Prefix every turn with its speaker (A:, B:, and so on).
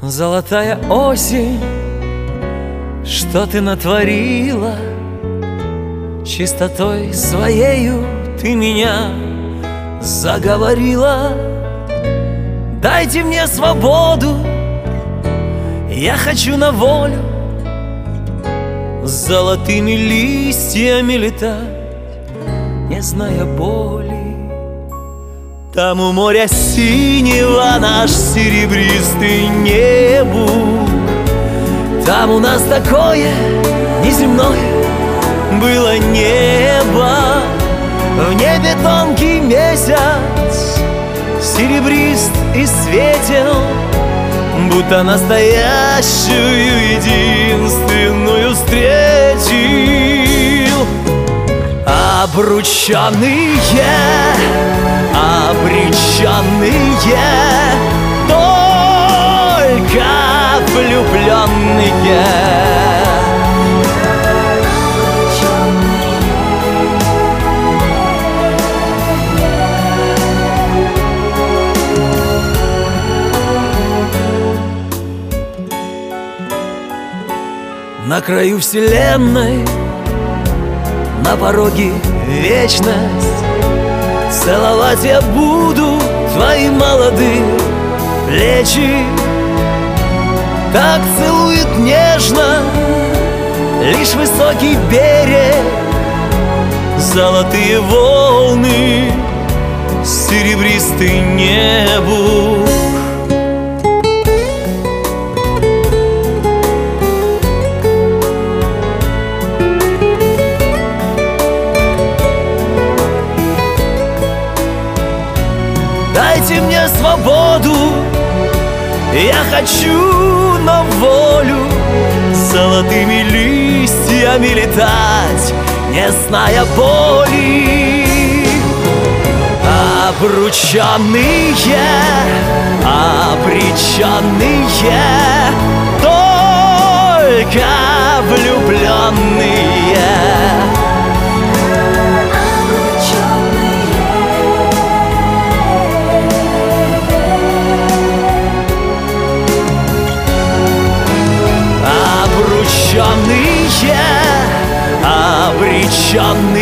A: Золотая осень, что ты натворила? Чистотой своею ты меня заговорила. Дайте мне свободу, я хочу на волю, с золотыми листьями летать, не зная боли. Там у моря синего наш серебристый небо. Там у нас такое неземное было небо. В небе тонкий месяц, серебрист и светел, будто настоящую единственную встретил. Обрученные, обреченные, только влюбленные. На краю вселенной, на пороге вечность, целовать я буду твои молодые плечи. Так целует нежно лишь высокий берег, золотые волны, серебристый небо. Дайте мне свободу, я хочу на волю, с золотыми листьями летать, не зная боли. Обрученные, обреченные, только влюбленные. Обреченные, обреченные.